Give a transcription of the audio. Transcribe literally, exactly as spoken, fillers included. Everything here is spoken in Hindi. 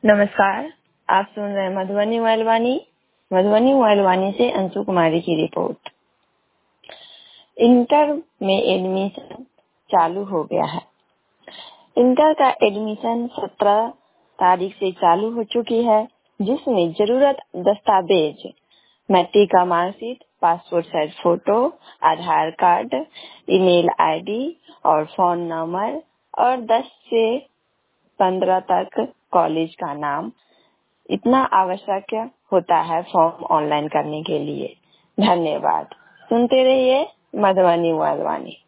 नमस्कार, आप सुन रहे हैं मधुबनी मोबाइल वाणी। मधुबनी मोबाइल वाणी से अंशु कुमारी की रिपोर्ट। इंटर में एडमिशन चालू हो गया है। इंटर का एडमिशन सत्रह तारीख से चालू हो चुकी है, जिसमें जरूरत दस्तावेज मैट्रिक का marksheet, passport size photo, Aadhaar card, email ID और फोन नंबर और दस से पंद्रह तक कॉलेज का नाम, इतना आवश्यक होता है फॉर्म ऑनलाइन करने के लिए। धन्यवाद। सुनते रहिए मधुबनी मोबाइल वाणी।